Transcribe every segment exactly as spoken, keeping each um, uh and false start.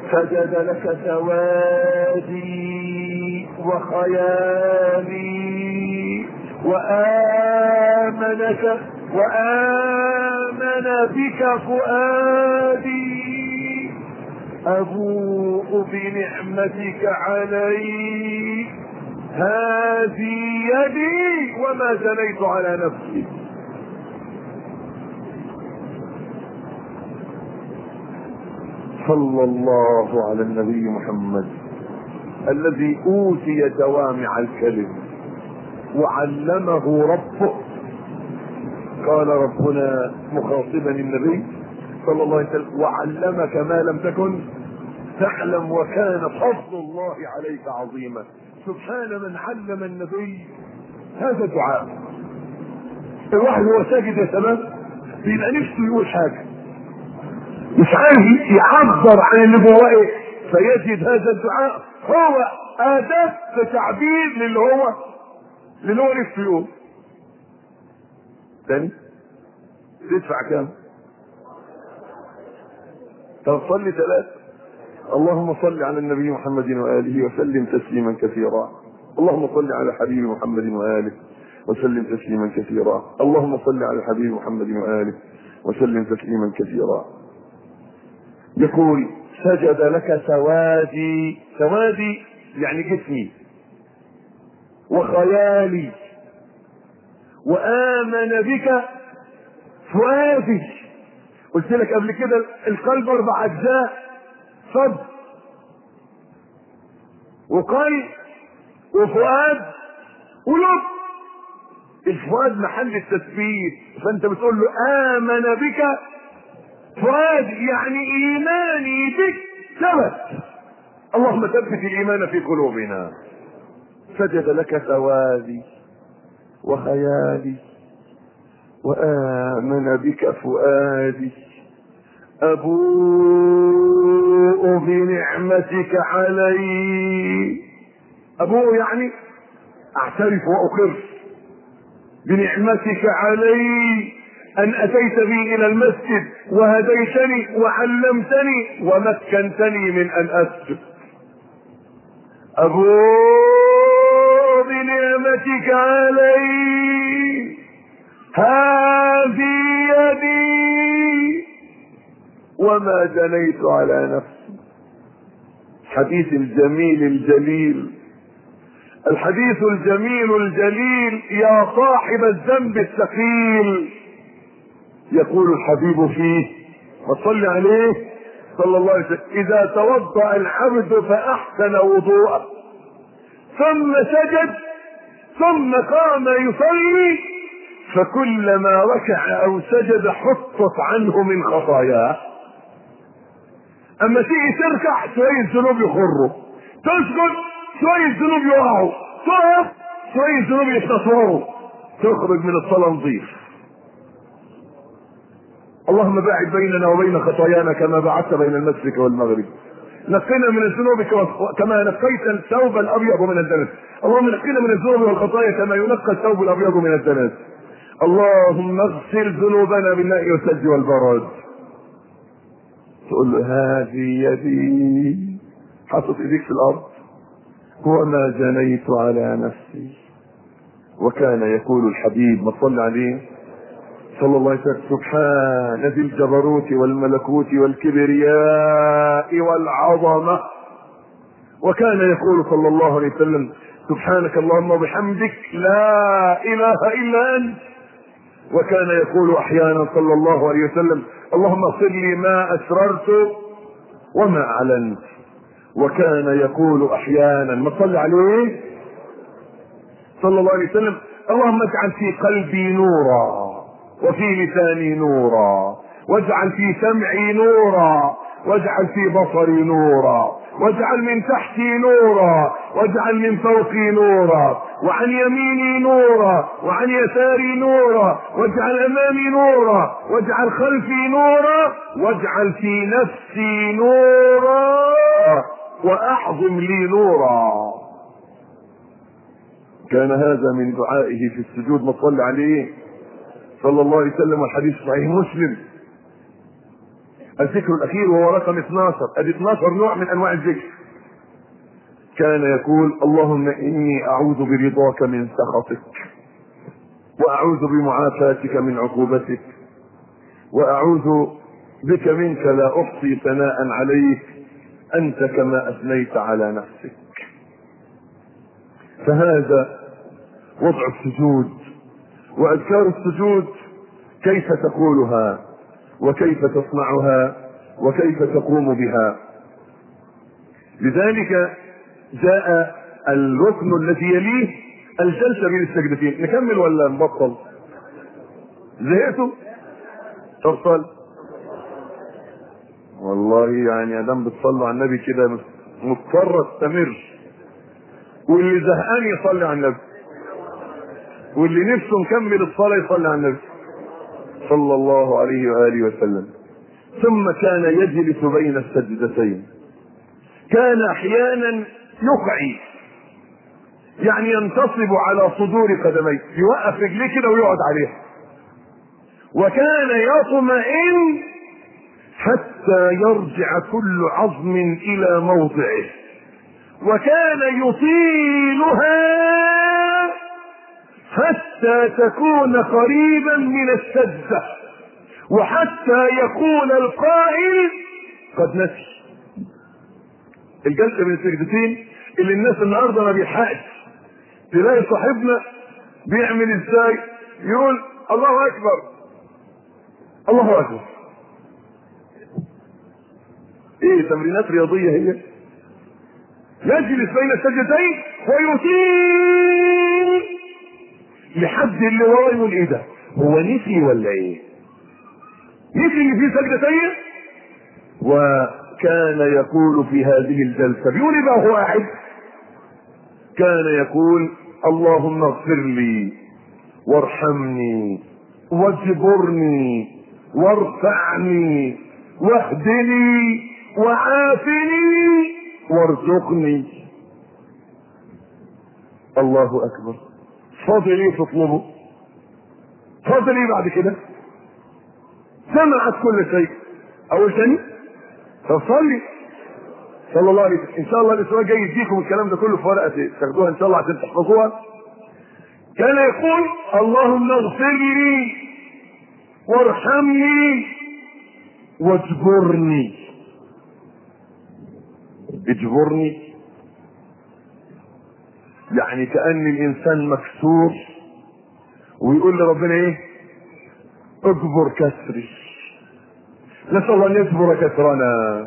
سجد لك سوادي وخيالي وآمنك وآمن بك فؤادي أبوء بنعمتك علي هذه يدي وما زنيت على نفسي. صلى الله على النبي محمد الذي أوتي جوامع الكلم وعلمه ربه. قال ربنا مخاطبا النبي صلى الله عليه وسلم وعلمك ما لم تكن تعلم وكان فضل الله عليك عظيما. سبحان من علم النبي هذا الدعاء. الواحد هو ساجد يا شباب بيبقى نفسه يقول حاجه مش عارف يعبر عن اللي جواه ايه، فيجد هذا الدعاء هو اداة تعبير للي هو للي هو نفسه يقول. تاني تدفع كام؟ طب صلي ثلاثة. اللهم صل على النبي محمد وآله وسلم تسليما كثيرا. اللهم صل على حبيب محمد وآله وسلم تسليما كثيرا. اللهم صل على حبيب محمد وآله وسلم تسليما كثيرا. يقول سجد لك سوادي، سوادي يعني جسمي وخيالي وآمن بك فؤادي. قلت لك قبل كده القلب اربع اجزاء، صدر وقلب وفؤاد ولب. الفؤاد محل التثبيت، فانت بتقول له آمن بك فؤاد يعني ايماني بك ثبت. اللهم ثبت الايمان في قلوبنا. سجد لك سوادي وخيالي وآمن بك فؤادي أبوء بنعمتك علي. أبوء يعني أعترف وأقر بنعمتك علي أن أتيت بي إلى المسجد وهديتني وعلمتني ومكنتني من أن أسجد. أبوء بنعمتك علي هذه يدي وما جنيت على نفسي. حديث الجميل الجليل، الحديث الجميل الجليل يا صاحب الذنب الثقيل. يقول الحبيب فيه وصل عليه صلى الله عليه وسلم إذا توضأ العبد فأحسن وضوءه ثم سجد ثم قام يصلي فكلما ركع أو سجد حطت عنه من خطاياه. اما تيجي تركع شوية ذنوب يخروا، تسجد شوية ذنوب يقعوا، تقف شوية ذنوب يتصوروا، تخرج من الصلاة نظيف. اللهم باعد بيننا وبين خطايانا كما بعدت بين المشرق والمغرب. نقنا من الذنوب كما نقيت الثوب الابيض من الدنس. اللهم نقنا من الذنوب والخطايا كما ينقى الثوب الابيض من الدنس. اللهم اغسل ذنوبنا بالماء والثلج والبرد. تقول له هذه يدي، حطت ايديك في الارض وما جنيت على نفسي. وكان يقول الحبيب ما صلى عليه صلى الله عليه وسلم سبحان ذي الجبروت والملكوت والكبرياء والعظمة. وكان يقول صلى الله عليه وسلم سبحانك اللهم وبحمدك لا اله الا انت. وكان يقول احيانا صلى الله عليه وسلم اللهم اغفر لي ما اسررت وما اعلنت. وكان يقول احيانا ما صلى عليه صلى الله عليه وسلم اللهم اجعل في قلبي نورا وفي لساني نورا واجعل في سمعي نورا واجعل في بصري نورا واجعل من تحتي نورا واجعل من فوقي نورا وعن يميني نورا وعن يساري نورا واجعل امامي نورا واجعل خلفي نورا واجعل في نفسي نورا واعظم لي نورا. كان هذا من دعائه في السجود ما صلى عليه صلى الله عليه وسلم. والحديث صحيح مسلم الذكر الاخير وهو رقم اثناشر، ادي اثناشر نوع من انواع الذكر. كان يقول اللهم اني اعوذ برضاك من سخطك، واعوذ بمعافاتك من عقوبتك، واعوذ بك منك لا احصي ثناء عليك انت كما اثنيت على نفسك. فهذا وضع السجود، واذكار السجود كيف تقولها وكيف تصنعها وكيف تقوم بها. لذلك جاء الركن الذي يليه الجلسة بين السجدتين. نكمل ولا نبطل؟ زهقتوا؟ طب صل. والله يعني يا دام بتصلوا على النبي كده مضطر استمر، واللي زهقان يصلي على النبي، واللي نفسه مكمل الصلاة يصلي على النبي صلى الله عليه وآله وسلم. ثم كان يجلس بين السجدتين، كان احيانا يقعي، يعني ينتصب على صدور قدميه، يوقف رجليه كده ويقعد عليها، وكان يطمئن حتى يرجع كل عظم الى موضعه، وكان يطيلها حتى تكون قريبا من السجدة، وحتى يقول القائل قد نسي. الجلسة بين السجدتين اللي الناس النهارده ما بيلحقش، تلاقي صاحبنا بيعمل ازاي؟ يقول الله اكبر الله اكبر. ايه تمرينات رياضية هي؟ يجلس بين السجدتين ويطيل لحد اللي وراه يقول ايه ده؟ هو نسي ولا ايه؟ نسي اللي فيه سجدتين. وكان يقول في هذه الجلسة، بيقول ايه بقى هو قاعد؟ كان يقول اللهم اغفر لي وارحمني واجبرني وارفعني واهدني وعافني وارزقني. الله اكبر. فاضل ايه تطلبه؟ فاضل ايه بعد كده؟ سمعت كل شيء. اول ثاني فصلي صلى الله عليه وسلم. ان شاء الله الاسبوع الجاي يديكم الكلام ده كله في ورقه تاخدوها ان شاء الله عشان تحفظوها. كان يقول اللهم اغفر لي وارحمني واجبرني. اجبرني يعني كأن الانسان مكسور ويقول لربنا ايه؟ اجبر كسري. نسأل الله ان يجبر كسرنا.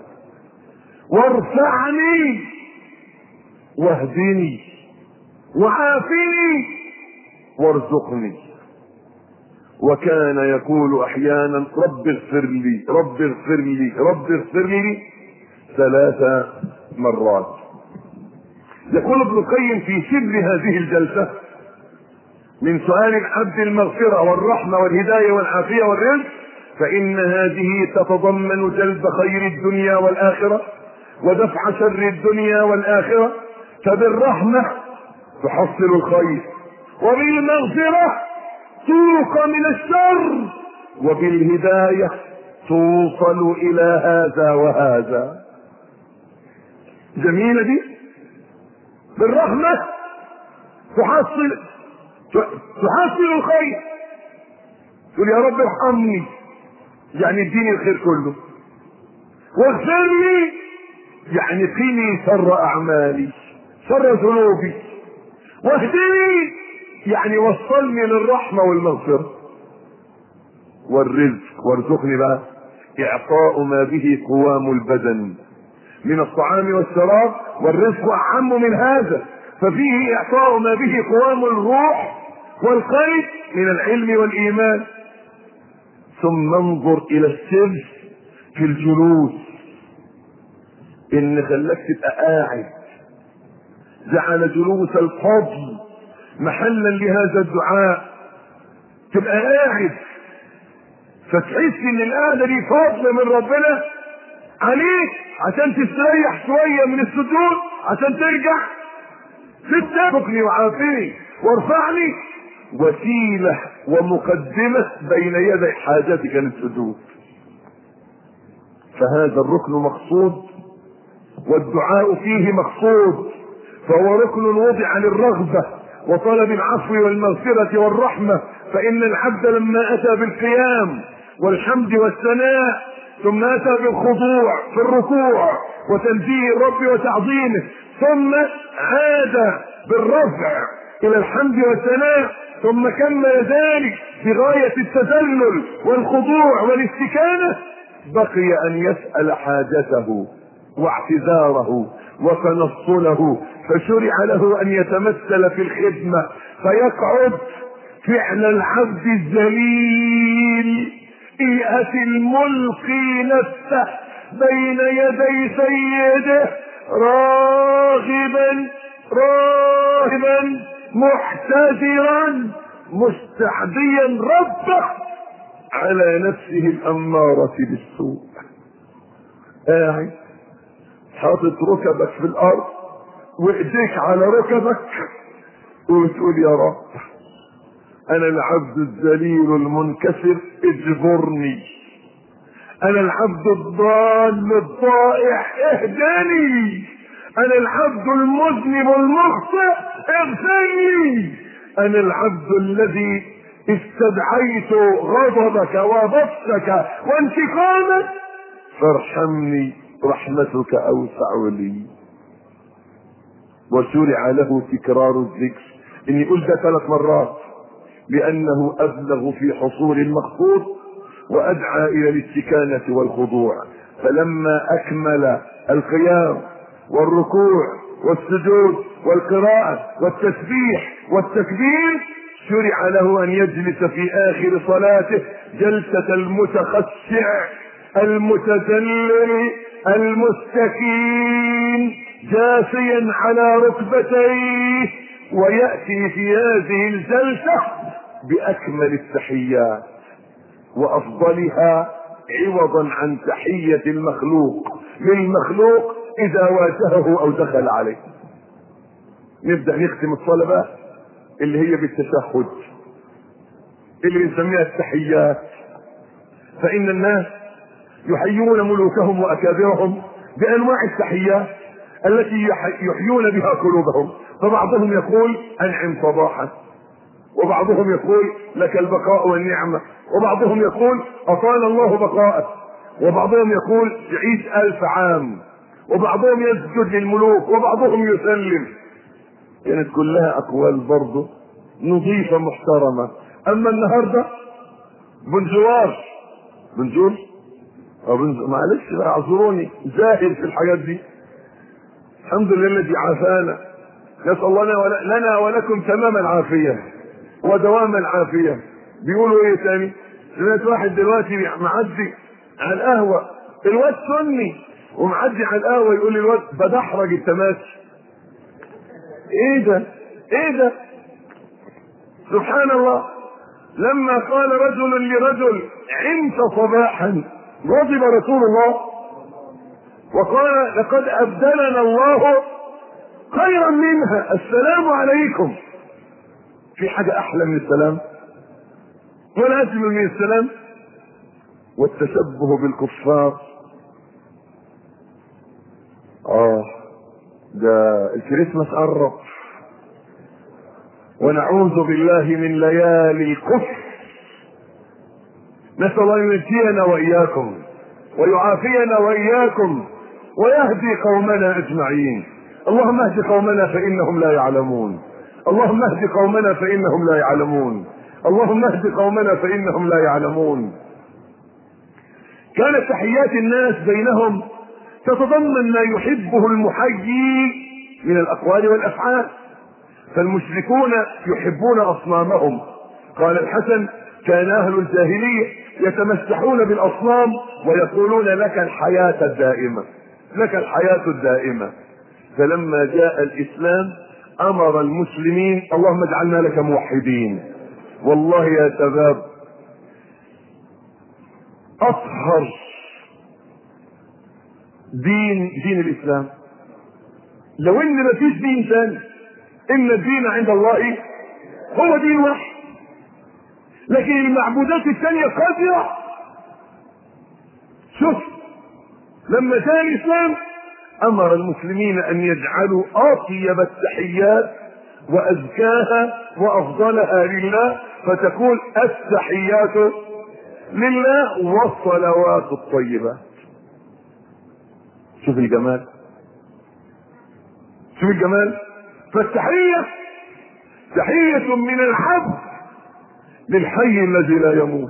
وارفعني واهدني وعافني وارزقني. وكان يقول احيانا رب اغفر لي رب اغفر لي رب اغفر لي ثلاث مرات. يقول ابن القيم في سر هذه الجلسة من سؤال العبد المغفرة والرحمة والهداية والعافية والرزق، فإن هذه تتضمن جلب خير الدنيا والآخرة ودفع شر الدنيا والآخرة. فبالرحمة تحصل الخير، وبالمغفرة توقى من الشر، وبالهداية توصل إلى هذا وهذا. جميلة دي. بالرحمة تحصل تحصل الخير، تقول يا رب ارحمني يعني اديني الخير كله، واغفر لي يعني قني شر اعمالي شر ذنوبي، واهدني يعني وصلني للرحمة والمغفرة. والرزق وارزقني بقى اعطاء ما به قوام البدن من الطعام والشراب، والرزق اعم من هذا، ففيه اعطاء ما به قوام الروح والقلب من العلم والايمان. ثم انظر الى السر في الجلوس، ان خلاك تبقى قاعد، جعل جلوس الفضل محلا لهذا الدعاء، تبقى قاعد فتحس ان القعده دي فضل من ربنا عليك عشان تستريح شويه من السجود عشان ترجع تتفقني وعافيني وارفعني، وسيله ومقدمه بين يدي حاجتك للسجود. فهذا الركن مقصود والدعاء فيه مقصود، فهو ركن وضع للرغبة وطلب العفو والمغفرة والرحمة. فإن العبد لما أتى بالقيام والحمد والثناء ثم أتى بالخضوع في الركوع وتنزيه الرب وتعظيمه، ثم عاد بالرفع إلى الحمد والثناء، ثم كمل ذلك بغاية التذلل والخضوع والاستكانة، بقي أن يسأل حاجته واعتذاره وتنصله، فشرع له أن يتمثل في الخدمة، فيقعد فعل العبد الذليل إيئة الملقي نفسه بين يدي سيده راغبا راهبا محتذرا مستعديا ربه على نفسه الأمارة بالسوء. قاعد حاطط ركبك في الأرض وايديك على ركبك وتقول يا رب أنا العبد الذليل المنكسر اجبرني، أنا العبد الضال الضائع اهدني، أنا العبد المذنب المخطئ اغفرني، أنا العبد الذي استدعيت غضبك وبطشك وانتقامك فارحمني رحمتك أوسع لي. وشرع له تكرار الذكر، إن يقول ده ثلاث مرات لأنه أبلغ في حصول المقصود وأدعى إلى الاستكانة والخضوع. فلما أكمل القيام والركوع والسجود والقراءة والتسبيح والتكبير شرع له أن يجلس في آخر صلاته جلسة المتخشع المتذلل المستكين جاثيا على ركبتيه، ويأتي في هذه الجلسة بأكمل التحيات وأفضلها عوضا عن تحية المخلوق للمخلوق إذا واجهه أو دخل عليه. نبدأ نختم الصلاة اللي هي بالتشهد اللي بنسميها التحيات. فإن الناس يحيون ملوكهم وأكابرهم بأنواع التحيات التي يحيون بها قلوبهم، فبعضهم يقول أنعم صباحا، وبعضهم يقول لك البقاء والنعمة، وبعضهم يقول أطال الله بقاءك، وبعضهم يقول تعيش ألف عام، وبعضهم يسجد للملوك، وبعضهم يسلم. كانت كلها أقوال برضه نظيفة محترمة. أما النهاردة بنجوار بنجور أو بنجور معلش بقى اعذروني زاهد في الحاجات دي. الحمد لله الذي عافانا، نسأل الله لنا, لنا ولكم تمام العافية ودوام العافية. بيقولوا ايه تاني؟ سمعت واحد دلوقتي معدي على القهوة، الواد سني ومعدي على القهوة يقول لي الواد بدحرج التماسي. ايه ده ايه ده سبحان الله. لما قال رجل لرجل عمت صباحا غضب رسول الله وقال لقد أبدلنا الله خيرا منها، السلام عليكم. في حاجة أحلى من السلام ولا أجمل من السلام؟ والتشبه بالكفار آه ده الكريسماس قرب، ونعوذ بالله من ليالي الكفر. نسأل الله أن ينجينا وإياكم ويعافينا وإياكم ويهدي قومنا أجمعين. اللهم اهد قومنا فإنهم لا يعلمون، اللهم اهد قومنا فإنهم لا يعلمون، اللهم اهد قومنا فإنهم لا يعلمون. كانت تحيات الناس بينهم تتضمن ما يحبه المحيي من الأقوال والأفعال، فالمشركون يحبون أصنامهم. قال الحسن كان أهل الجاهلية يتمسحون بالأصنام ويقولون لك الحياة الدائمة لك الحياة الدائمة. فلما جاء الإسلام أمر المسلمين اللهم اجعلنا لك موحدين. والله يا شباب أطهر دين دين الإسلام، لو إن ما فيش دين ثاني، إن الدين عند الله هو دين واحد، لكن المعبودات الثانية قذرة. شوف لما جاء الاسلام امر المسلمين ان يجعلوا اطيب التحيات وازكاها وافضلها لله، فتكون التحيات لله والصلوات الطيبات. شوف الجمال، شوف الجمال. فالتحية تحية من العبد للحي الذي لا يموت،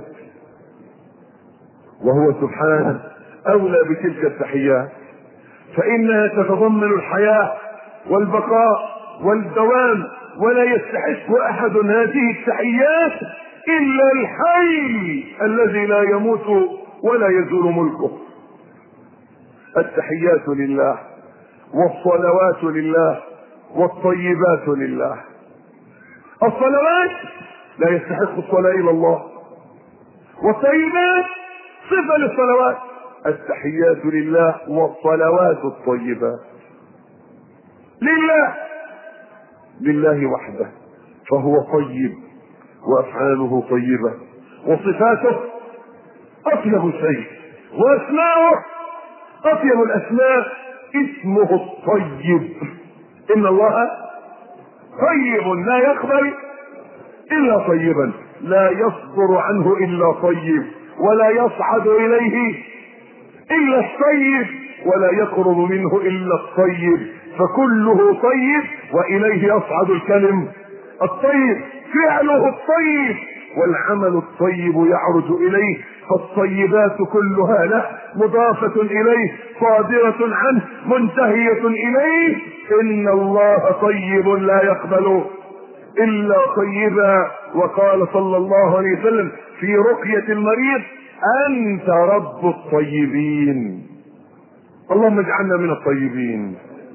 وهو سبحانه اولى بتلك التحيات، فانها تتضمن الحياة والبقاء والدوام، ولا يستحق احد هذه التحيات الا الحي الذي لا يموت ولا يزول ملكه. التحيات لله والصلوات لله والطيبات لله. الصلوات لا يستحق الصلاة الا الله، والطيبات صفة للصلوات. التحيات لله والصلوات الطيبات لله، لله وحده، فهو طيب وافعاله طيبة وصفاته اطيب شيء واسماؤه اطيب الاسماء. اسمه الطيب، ان الله طيب لا يقبل الا طيبا، لا يصدر عنه الا طيب، ولا يصعد اليه الا الطيب، ولا يقرب منه الا الطيب، فكله طيب واليه يصعد الكلم الطيب. فعله الطيب والعمل الطيب يعرج اليه، فالطيبات كلها له مضافة اليه صادرة عنه منتهية اليه. ان الله طيب لا يقبل الا طيبا. وقال صلى الله عليه وسلم في رقية المريض: انت رب الطيبين. اللهم اجعلنا من الطيبين.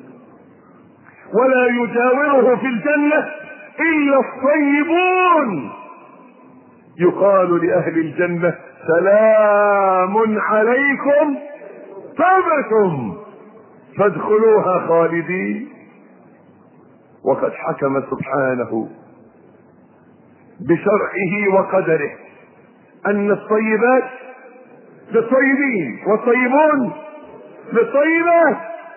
ولا يجاوره في الجنة الا الطيبون. يقال لاهل الجنة: سلام عليكم طبتم فادخلوها خالدين. وقد حكم سبحانه بشرعه وقدره ان الطيبات للطيبين والطيبون للطيبات.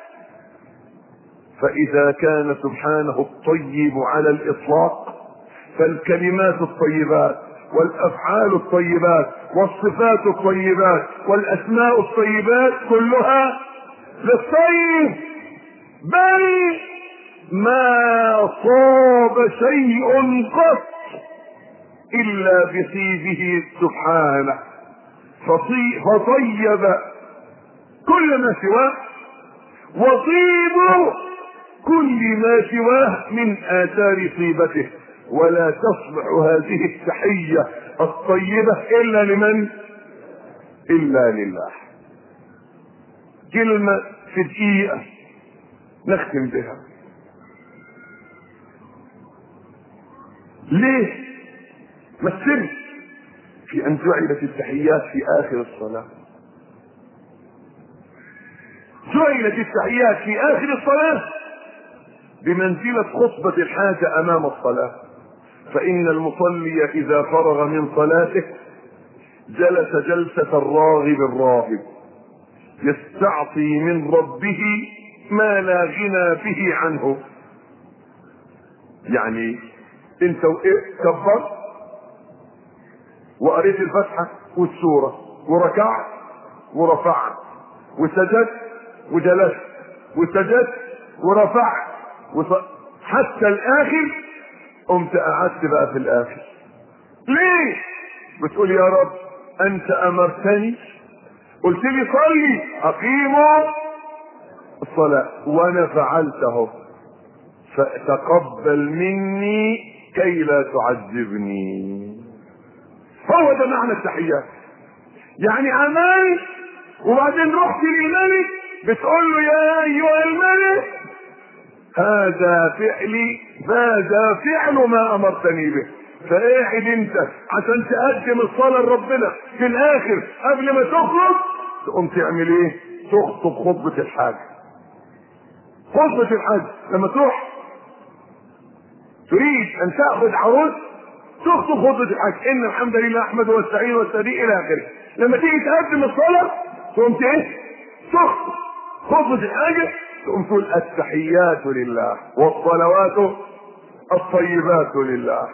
فاذا كان سبحانه الطيب على الاطلاق، فالكلمات الطيبات والافعال الطيبات والصفات الطيبات والاسماء الطيبات كلها للطيب. بل ما صاب شيء قط الا بطيبه سبحانه، فطيب كل ما سواه، وطيب كل ما سواه من اثار طيبته. ولا تصلح هذه التحية الطيبة الا لمن؟ الا لله. كلمة في دقيقة نختم بها. ليه؟ ما السر في ان جعلت التحيات في اخر الصلاة؟ جعلت التحيات في اخر الصلاة بمنزلة خطبة الحاجة امام الصلاة. فان المصلي اذا فرغ من صلاته جلس جلسة الراغب الراهب يستعطي من ربه ما لا غنى به عنه. يعني انت كبرت وقريت الفاتحة والسورة وركعت ورفعت وسجدت وجلست وسجدت ورفعت وص... حتى الاخر، قمت قعدت بقى في الاخر. ليه؟ بتقول يا رب انت امرتني، قلت لي صلي اقيموا الصلاة وانا فعلته، فتقبل مني كي لا تعذبني. هو ده معنى التحيات. يعني عملت وبعدين رحت للملك بتقول له يا ايها الملك هذا فعلي، هذا فعل ما امرتني به. فقاعد انت عشان تقدم الصلاة لربنا في الاخر قبل ما تخرج، تقوم تعمل ايه؟ تخطب خطبة الحاج. خطبة الحاج لما تروح تريد ان تاخذ عروس تخطب خطبة الحج: ان الحمد لله احمد واستعين واستهدي الى اخره. لما تيجي تقدم الصلاة تقوم ايه؟ تخطب خطبة الحاجة تقوم تقول التحيات لله والصلوات الطيبات لله.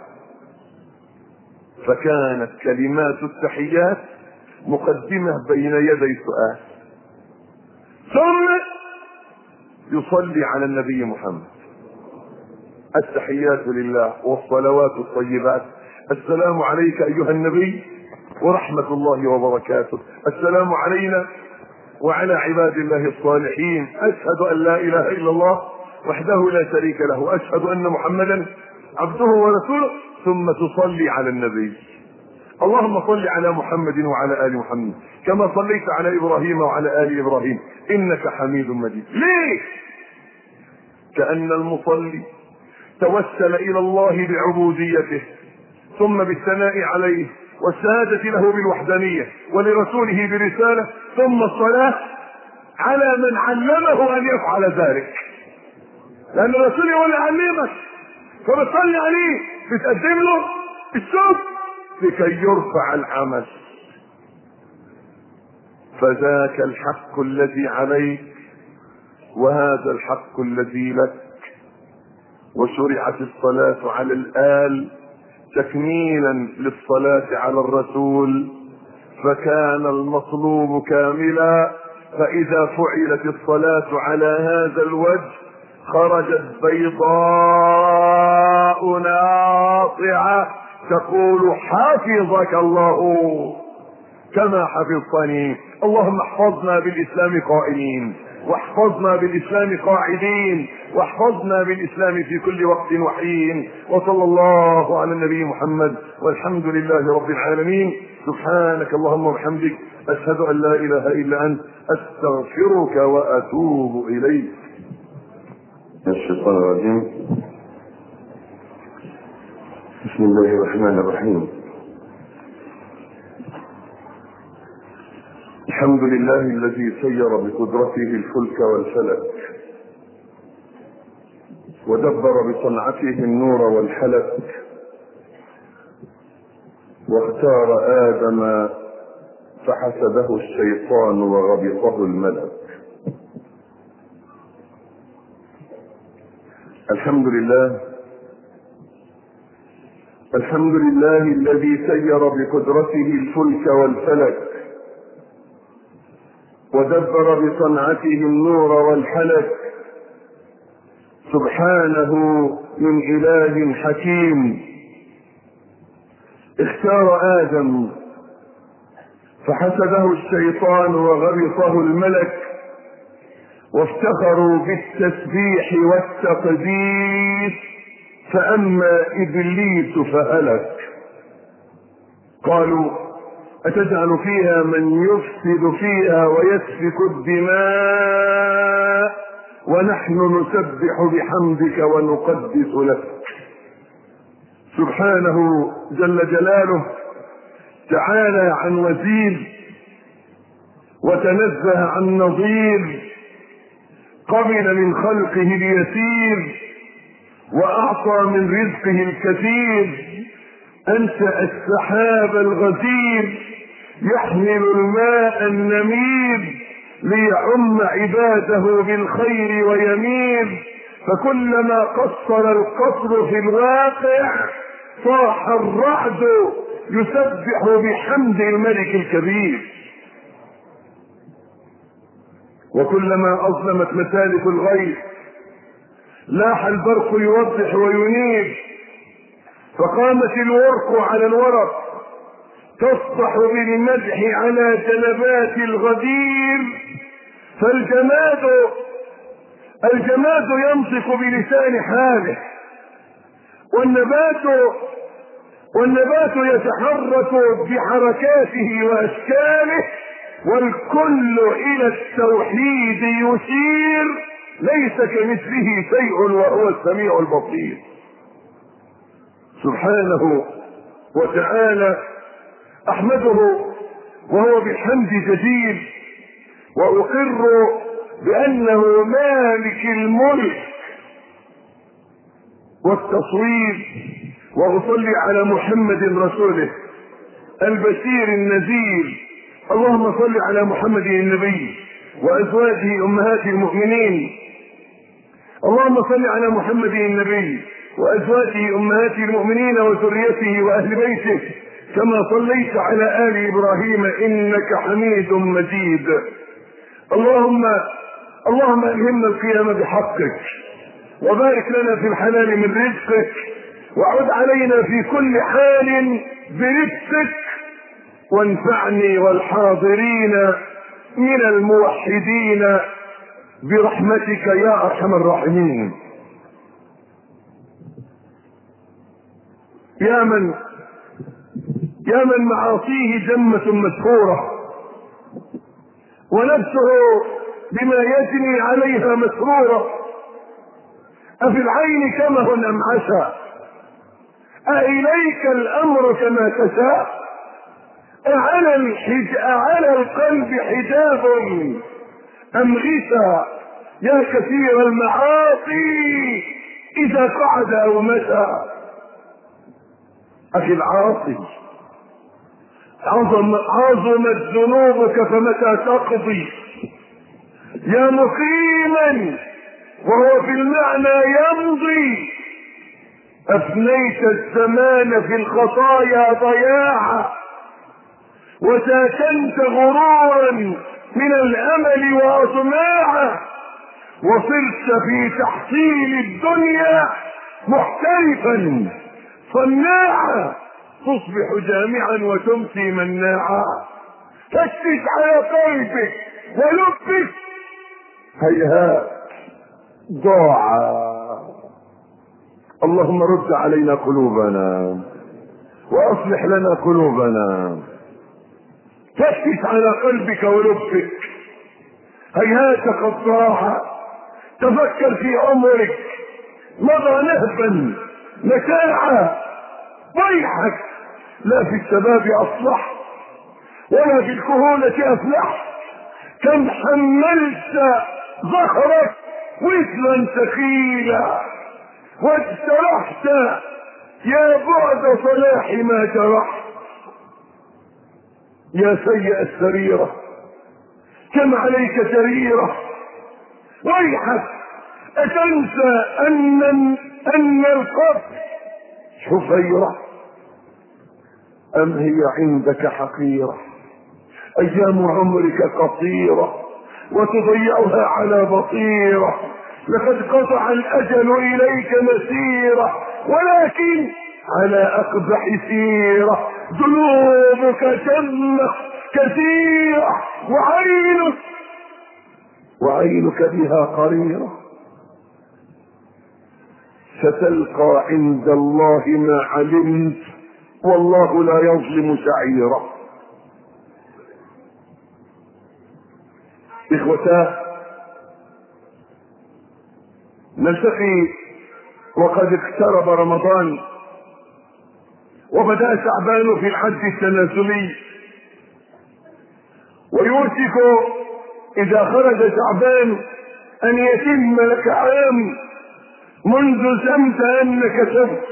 فكانت كلمات التحيات مقدمة بين يدي سؤال، ثم يصلي على النبي محمد. التحيات لله والصلوات الطيبات. السلام عليك ايها النبي ورحمة الله وبركاته. السلام علينا وعلى عباد الله الصالحين. اشهد ان لا اله الا الله وحده لا شريك له واشهد ان محمدا عبده ورسوله. ثم تصلي على النبي. اللهم صل على محمد وعلى ال محمد كما صليت على ابراهيم وعلى ال ابراهيم انك حميد مجيد. ليه؟ كأن المصلي توسل الى الله بعبوديته ثم بالثناء عليه والشهادة له بالوحدانية ولرسوله برسالة، ثم الصلاة على من علمه ان يفعل ذلك، لان الرسول هو اللي علمك، فبتصلي عليه بتقدم له الشكر لكي يرفع العمل. فذاك الحق الذي عليك وهذا الحق الذي لك. وشرعت الصلاة على الآل تكميلا للصلاة على الرسول، فكان المطلوب كاملا. فإذا فعلت الصلاة على هذا الوجه خرجت بيضاء ناطعة تقول حفظك الله كما حفظتني. اللهم احفظنا بالإسلام قائمين، واحفظنا بالإسلام قاعدين، واحفظنا بالإسلام في كل وقت وحين. وصلى الله على النبي محمد والحمد لله رب العالمين. سبحانك اللهم وبحمدك أشهد أن لا إله إلا أنت أستغفرك وأتوب إليك. الشيطان الرجيم. بسم الله الرحمن الرحيم. الحمد لله الذي سير بقدرته الفلك والفلك ودبر بصنعته النور والحلك، واختار آدم فحسده الشيطان وغبطه الملك. الحمد لله الحمد لله الذي سير بقدرته الفلك والفلك ودبر بصنعته النور والحلك. سبحانه من إله حكيم. اختار آدم فحسده الشيطان وغبطه الملك، وافتخروا بالتسبيح والتقديس، فأما إبليس فهلك. قالوا أتجعل فيها من يفسد فيها ويسفك الدماء ونحن نسبح بحمدك ونقدس لك. سبحانه جل جلاله تعالى عن وزير وتنزه عن نظير، قبل من خلقه اليسير وأعطى من رزقه الكثير. أنشأ السحاب الغزير يحمل الماء النمير ليعم عباده بالخير ويمير، فكلما قصر القصر في الواقع صاح الرعد يسبح بحمد الملك الكبير. وكلما أظلمت مسالك الغيث لاح البرق يوضح وينير، فقامت الورق على الورق تصبح بالمدح على جنبات الغدير. فالجماد الجماد ينطق بلسان حاله، والنبات والنبات يتحرك بحركاته واشكاله، والكل الى التوحيد يشير. ليس كمثله شيء وهو السميع البصير. سبحانه وتعالى احمده وهو بالحمد جدير، واقر بانه مالك الملك والتصوير. واصلي على محمد رسوله البشير النذير. اللهم صل على محمد النبي وأزواجه أمهات المؤمنين. اللهم صل على محمد النبي وأزواجه أمهات المؤمنين وذريته وأهل بيته كما صليت على آل إبراهيم إنك حميد مجيد. اللهم اللهم ألهمنا القيام بحقك، وبارك لنا في الحلال من رزقك، وعد علينا في كل حال برزقك، وانفعني والحاضرين من الموحدين برحمتك يا أرحم الراحمين. يا من يا من معاصيه جمة مسحورة، ونفسه بما يجني عليها مسرورة، أفي العين كمه أم عسى، أإليك الأمر كما تشاء، أعلى, الحج... أعلى القلب حجاب أم غشى، يا كثير المعاصي إذا قعد أو مشى. أخي العاصي، عظم عظمت ذنوبك فمتى تقضي، يا مقيما وهو في المعنى يمضي، أفنيت الزمان في الخطايا ضياعا، وساكنت غرورا من الأمل وأطماعا، وصرت في تحصيل الدنيا محترفا صناعا، تصبح جامعا وتمسي مناعا. فتش على قلبك ولبك، هيهات ضاعا. اللهم رد علينا قلوبنا واصلح لنا قلوبنا. فتش على قلبك ولبك، هيهات قد ضاع. تفكر في عمرك، مضى نهبا متاعا، ويحك لا في الشباب اصلح ولا في الكهولة افلح. كم حملت ظهرك وزنا ثقيلا، واجترحت يا بعد صلاح ما جرحت. يا سيء السريرة كم عليك سريرة، ويحك أتنسى أن أن القبر حفيرة، أم هي عندك حقيرة؟ أيام عمرك قصيرة وتضيعها على بصيرة، لقد قطع الأجل إليك مسيرة، ولكن على أقبح سيرة. ذنوبك جنة كثيرة، وعينك وعينك بها قريرة. ستلقى عند الله ما علمت، والله لا يظلم سعيرا. إخوتاه، نلتقي وقد اقترب رمضان، وبدأ شعبان في الحج التنازلي، ويوشك إذا خرج شعبان أن يتم لك عام منذ زمت أنك سبت.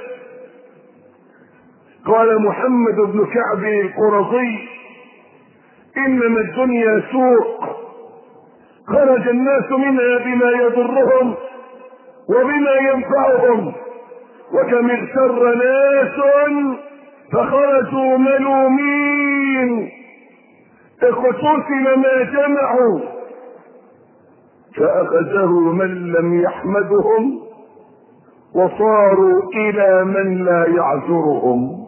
قال محمد بن كعب القرظي: إنما الدنيا سوق، خرج الناس منها بما يضرهم وبما ينفعهم، وكم اغتر ناس فخرجوا ملومين، اقتتل ما جمعوا فأخذه من لم يحمدهم، وصاروا إلى من لا يعذرهم.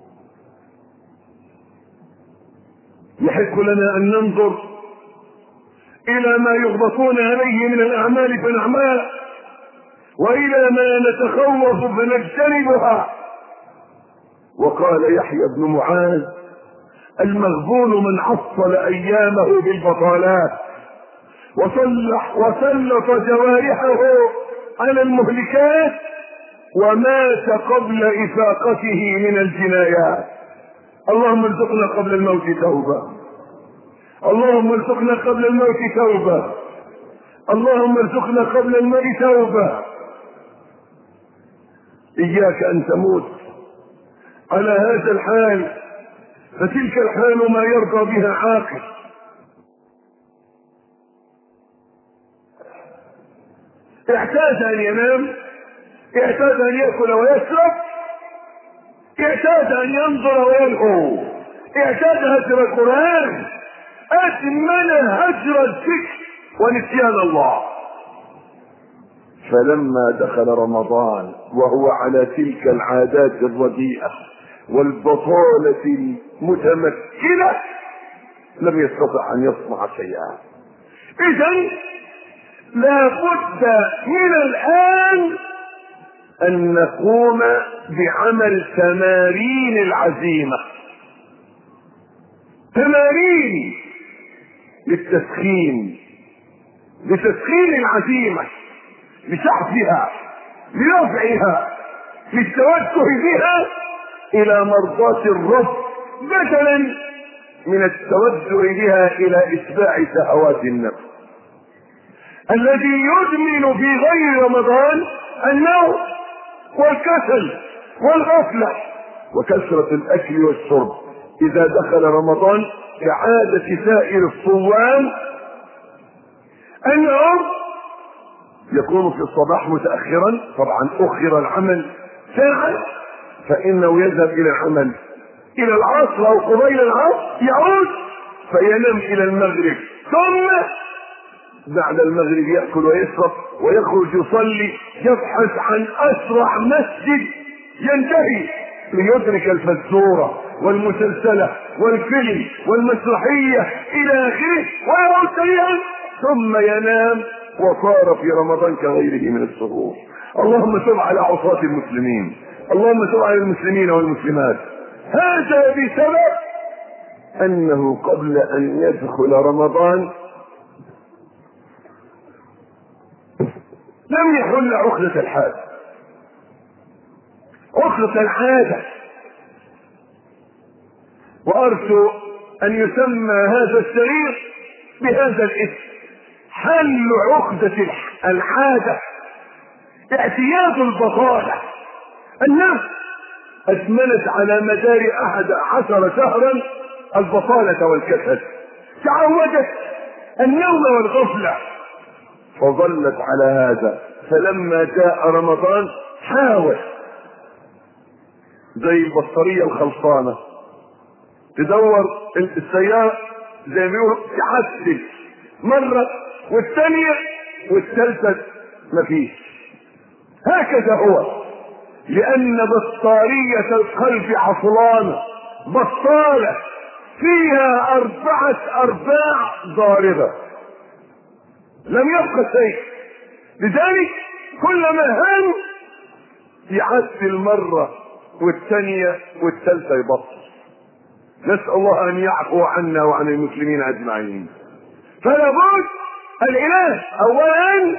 يحق لنا أن ننظر إلى ما يغبطون عليه من الأعمال فنعمل، وإلى ما نتخوف فنجتنبها. وقال يحيى بن معاذ: المغبون من حصل أيامه بالبطالات وصلح وسلط جوارحه على المهلكات، ومات قبل إفاقته من الجنايات. اللهم ارزقنا قبل الموت توبة، اللهم ارزقنا قبل الموت توبة، اللهم ارزقنا قبل الموت توبة. إياك أن تموت على هذا الحال، فتلك الحال ما يرضى بها عاقل. اعتاد ان ينام، اعتاد ان ياكل ويشرب، اعتاد ان ينظر ويلهو، اعتاد هجر القران، ادمن هجر الذكر ونسيان الله. فلما دخل رمضان وهو على تلك العادات الرديئة والبطالة المتمكنة لم يستطع ان يصنع شيئا. اذن لا بد من الان ان نقوم بعمل تمارين العزيمة، تمارين للتسخين، لتسخين العزيمة، لشحذها، لرفعها، للتوجه بها الى مرضاة الرب بدلا من التوجه بها الى اتباع شهوات النفس. الذي يدمن في غير رمضان النوم والكسل والغفلة وكثرة الاكل والشرب. اذا دخل رمضان كعادة سائر الصوام انهم يكون في الصباح متأخرا، طبعا اخر العمل ساعة، فانه يذهب الى العمل الى العصر او قبيل العصر، يعود فينام الى المغرب، ثم بعد المغرب يأكل ويشرب ويخرج يصلي، يبحث عن اسرع مسجد ينتهي ليدرك الفزورة والمسلسلة والفيلم والمسرحية الى اخره، ويعود سريعا ثم ينام، وصار في رمضان كغيره من الشهور. اللهم تب على عصاة المسلمين، اللهم تب على المسلمين والمسلمات. هذا بسبب انه قبل ان يدخل رمضان لم يحل عقدة الحادة، عقدة العادة، وارجو ان يسمى هذا السرير بهذا الاسم، حل عقدة العادة، اعتياد البطالة. النفس ادمنت على مدار احد عشر شهرا البطالة والكسل، تعودت النوم والغفلة فظلت على هذا. فلما جاء رمضان حاول زي البطارية الخلصانة تدور السيارة زي ما بيقولوا تعسل مرة والثانية والثالثة مفيش. هكذا هو، لأن بطارية القلب عطلانة، بطالة فيها أربعة أرباع ضاربة، لم يبقى شيء. لذلك كلما هم يعسل مرة والثانية والثالثة يبطل. نسأل الله أن يعفو عنا وعن المسلمين أجمعين. فلا بد العلاج أولا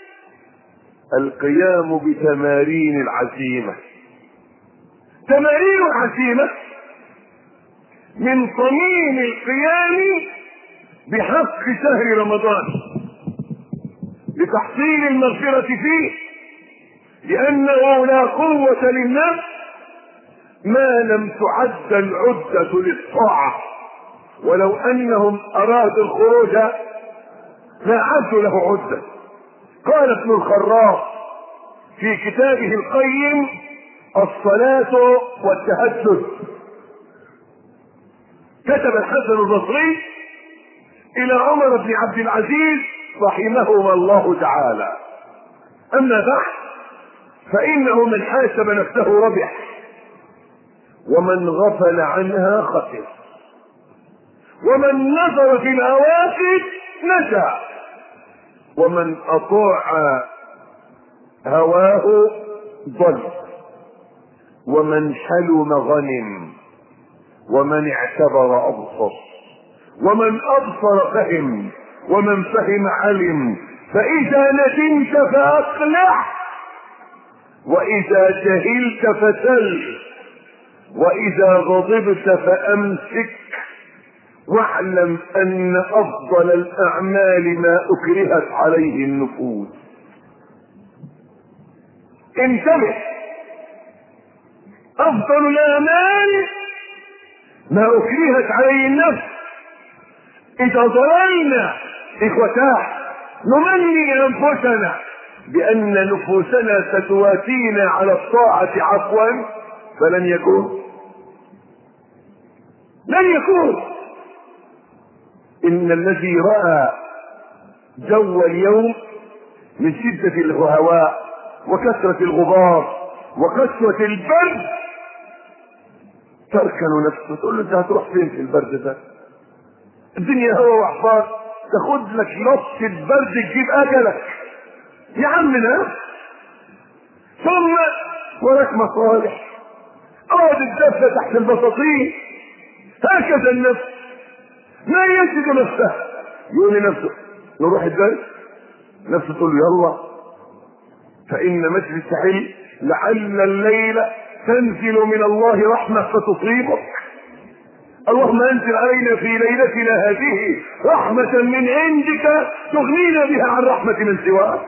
القيام بتمارين العزيمة. تمارين العزيمة من صميم القيام بحق شهر رمضان لتحصيل المغفرة فيه، لأنه لا قوة للنفس ما لم تعد العدة للطاعة، ولو أنهم أرادوا الخروج لا عدوا له عدة. قال ابن الخراف في كتابه القيم الصلاة والتهجد، كتب الحسن البصري إلى عمر بن عبد العزيز رحمهما الله تعالى: أما بعد فإنه من حاسب نفسه ربح، ومن غفل عنها خسر، ومن نظر في الأواخر نجا، ومن أطاع هواه ضل، ومن حلم غنم، ومن اعتبر أبصر، ومن أبصر فهم، ومن فهم علم. فإذا ندمت فأقلع، وإذا جهلت فتل، وإذا غضبت فأمسك، واعلم أن أفضل الأعمال ما أكرهت عليه النفوس. انتبه، أفضل الأعمال ما أكرهت عليه النفس. إذا ظللنا إخوتاه نمني أنفسنا بأن نفوسنا ستواتينا على الطاعة عفوا فلن يكون لن يكون. إن الذي رأى جو اليوم من شدة الهواء وكثرة الغبار وقسوة البرد تركن نفسه، تقول له انت هتروح فين في البرد ده؟ الدنيا هوا واحباط، تاخد لك لطش البرد تجيب اجلك يا عمنا. ثم وراك مصالح، اقعد الدفة تحت البساطين. هكذا النفس ما يجد نفسه، يقول لنفسه نروح الدرس، نفسه تقول له يلا، فإن مجلس علم لعل الليلة تنزل من الله رحمة فتصيبك. اللهم انزل علينا في ليلتنا هذه رحمة من عندك تغنينا بها عن رحمة من سواك.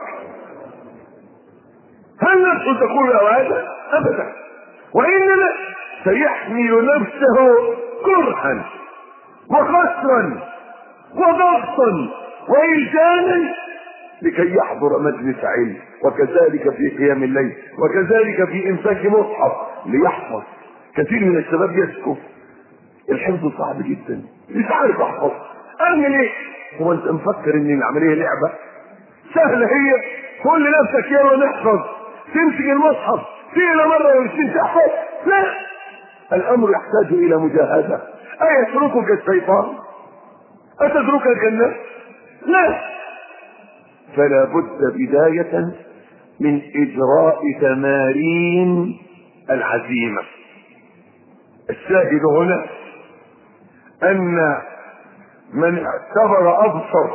هل نفسه تقول له هذا؟ أبدا. وإنما سيحمل نفسه كرها وخسرا وضغطا وإلزاما لكي يحضر مجلس علم، وكذلك في قيام الليل، وكذلك في إمساك مصحف ليحفظ. كثير من الشباب يسكت، الحفظ صعب جدا، مش عارف احفظ، اعمل ايه؟ هو انت مفكر ان العمليه لعبه؟ سهله هي، قول لنفسك يلا نحفظ، تمسك المصحف فينا مره وعشرين تحفظ. لا، الامر يحتاج الى مجاهده. ايتركك الشيطان؟ اتتركك النفس؟ لا، فلا بد بدايه من اجراء تمارين العزيمه. الشاهد هنا ان من اعتبر ابصر،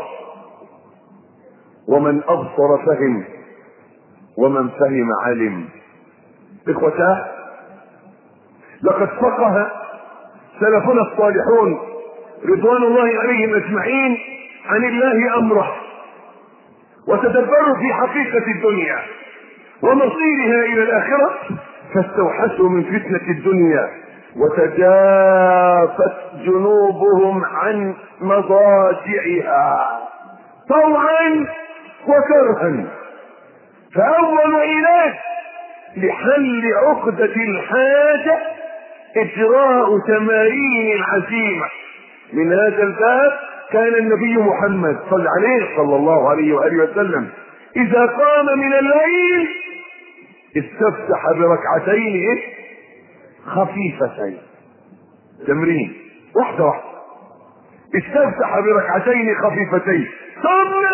ومن ابصر فهم، ومن فهم علم. اخوتاه، لقد فقه سلفنا الصالحون رضوان الله عليهم اجمعين عن الله امره، وتدبروا في حقيقة الدنيا ومصيرها الى الاخرة، فاستوحشوا من فتنة الدنيا وتجافت جنوبهم عن مضاجعها طوعا وكرها. فاول علاج لحل عقدة الحاجة اجراء تمارين العزيمة. من هذا الباب كان النبي محمد صلى عليه صلى الله عليه وآله وسلم اذا قام من الليل استفتح بركعتين خفيفتين، تمرين واحدة واحدة، استفتح بركعتين خفيفتين، ثم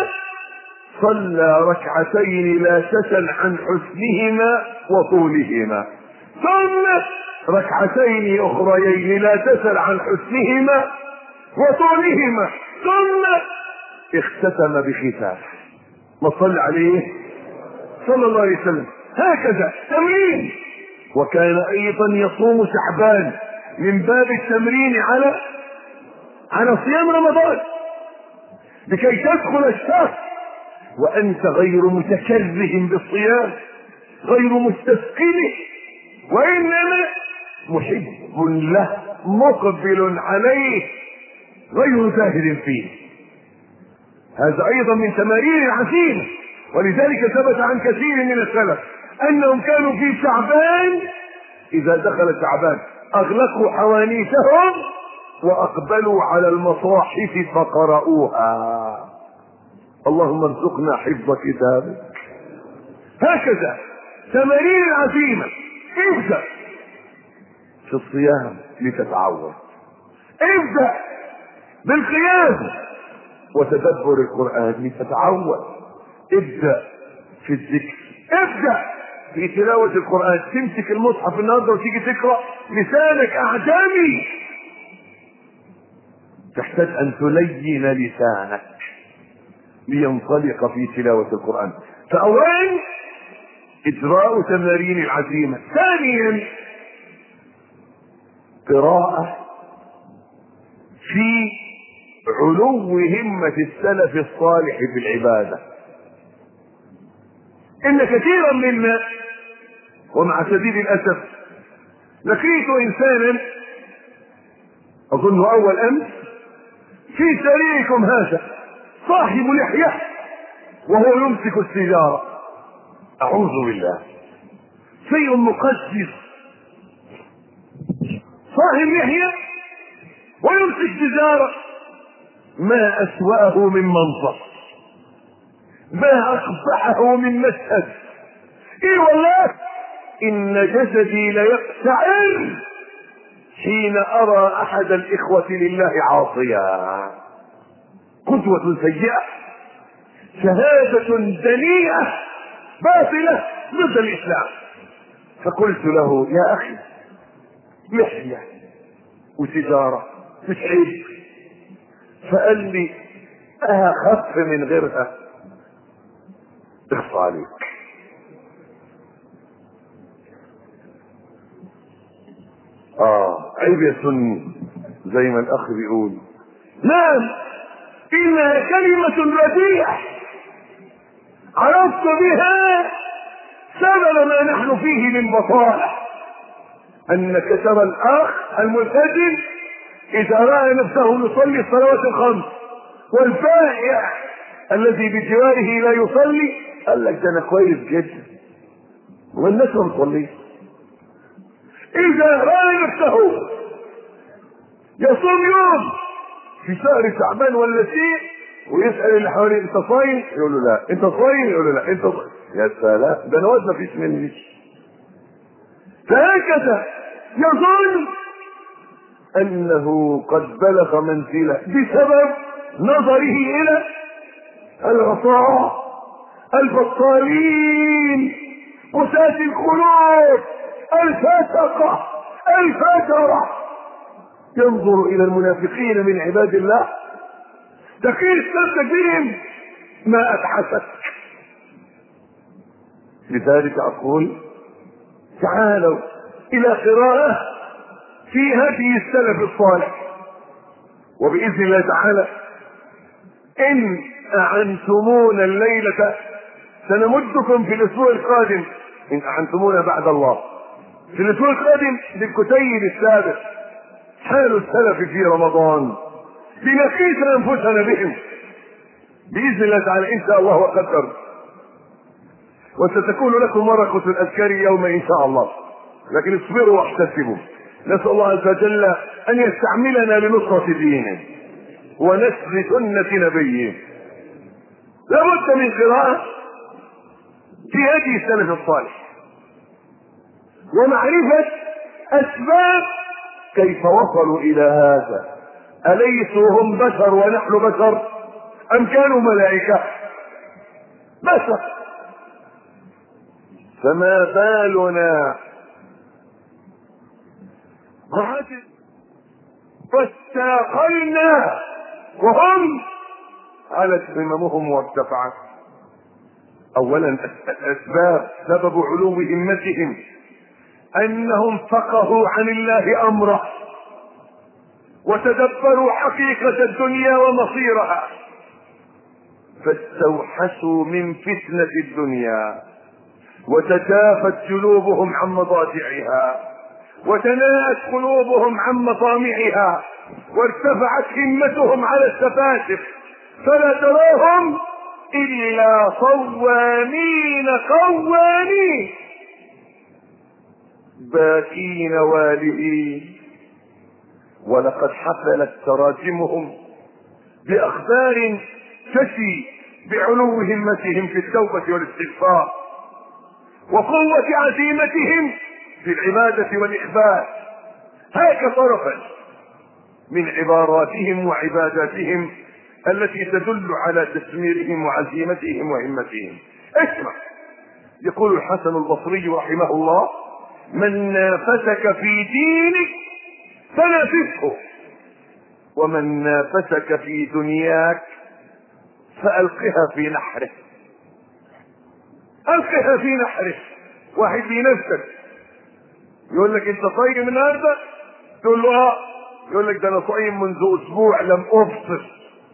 صلى ركعتين لا تسل عن حسنهما وطولهما، ثم ركعتين اخريين لا تسل عن حسنهما وطولهما، ثم اختتم بختام ما صلى عليه صلى الله عليه وسلم. هكذا تمرين. وكان ايضا يصوم شعبان من باب التمرين على على صيام رمضان لكي تدخل الشهر وانت غير متكره بالصيام، غير مستثقله، وانما محب له مقبل عليه غير زاهد فيه. هذا ايضا من تمارين العزيمة. ولذلك ثبت عن كثير من السلف انهم كانوا في شعبان اذا دخل شعبان اغلقوا حوانيتهم واقبلوا على المصاحف فقرأوها. اللهم ارزقنا حفظ كتابك. هكذا تمارين العزيمة. ابدأ في الصيام لتتعود، ابدأ بالقيام وتدبر القرآن لتتعود، ابدأ في الذكر، ابدأ في تلاوة القرآن. تمسك المصحف النهارده وتيجي تقرأ لسانك أعجمي، تحتاج أن تلين لسانك لينطلق في تلاوة القرآن. فأولا إجراء تمارين العزيمة. ثانيا قراءة في علو همة السلف الصالح في العبادة. إن كثيرا منا ومع شديد الأسف لقيت إنسانا أظن أول أمس في سريركم هذا صاحب لحية وهو يمسك السيجارة اعوذ بالله، شيء مقزز، صاحب لحية ويمسك جزارة، ما أسوأه من منظر، ما أقبحه من مشهد. إيه والله إن جسدي ليقشعر حين أرى أحد الإخوة لله عاصيا. قدوة سيئة، شهادة دنيئة باطلة ضد الإسلام. فقلت له يا أخي، لحية وتجارة مش عيب؟ فقال لي أخف من غيرها. اخفى عليك. اه عيب يا سني زي ما الاخ بيقول. نعم، انها كلمة رديئة عرفت بها سبب ما نحن فيه من بطالة. انك ترى الاخ الملتزم اذا رأى نفسه يصلي الصلوات الخمس والبائع الذي بجواره لا يصلي، قال لك ده انا كويس جدا والناس ما بتصليش. اذا رأى نفسه يصوم يوم في شهر شعبان ولا شيء ويسأل اللي حواليه انت صايم؟ يقول له لا. انت صايم؟ يقول له لا. انت صايم؟ يا سلام، ده انا وزن مفيش مني. فهكذا يظن انه قد بلغ منزله بسبب نظره الى العصاة البطالين قساة القلوب الفاسقة الفجرة. ينظر الى المنافقين من عباد الله تقيس نفسك بهم ما ابحثك. لذلك اقول تعالوا الى قراءة في هدي السلف الصالح، وباذن الله تعالى ان اعنتمونا الليلة سنمدكم في الاسبوع القادم، ان اعنتمونا بعد الله في الاسبوع القادم بالكتيب السابق حال السلف في رمضان لنقيس انفسنا بهم باذن الله تعالى ان شاء الله وقدر. وستكون لكم ورقة الاذكار يوم ان شاء الله، لكن اصبروا واحتسبوا. نسأل الله عز وجل ان يستعملنا لنصرة دينه ونشر سنة نبيه. لابد من قراءة في هدي السلف الصالح ومعرفة اسباب كيف وصلوا الى هذا. اليسوا هم بشر ونحن بشر ام كانوا ملائكة؟ بشر. فما بالنا عجز واستاقلنا وهم علت هممهم وارتفعت. اولا اسباب سبب علو همتهم انهم فقهوا عن الله امره وتدبروا حقيقة الدنيا ومصيرها فاستوحشوا من فتنة الدنيا وتجافت جنوبهم عن مضاجعها وتناءت قلوبهم عن مطامعها وارتفعت همتهم على السفاسف فلا تراهم الا صوامين قوامين باكين والئين. ولقد حفلت تراجمهم باخبار تشي بعلو همتهم في التوبة والاستغفار وقوة عزيمتهم في العبادة والإخبات. هاك طرفا من عباراتهم وعباداتهم التي تدل على تثميرهم وعزيمتهم وهمتهم. اسمع، يقول الحسن البصري رحمه الله: من نافسك في دينك فنافسه، ومن نافسك في دنياك فألقها في نحره. ألقها في نحره. واحد بينافسك يقول لك انت صايم النهارده، تقول له اه، يقول لك ده انا صايم منذ اسبوع لم افطر،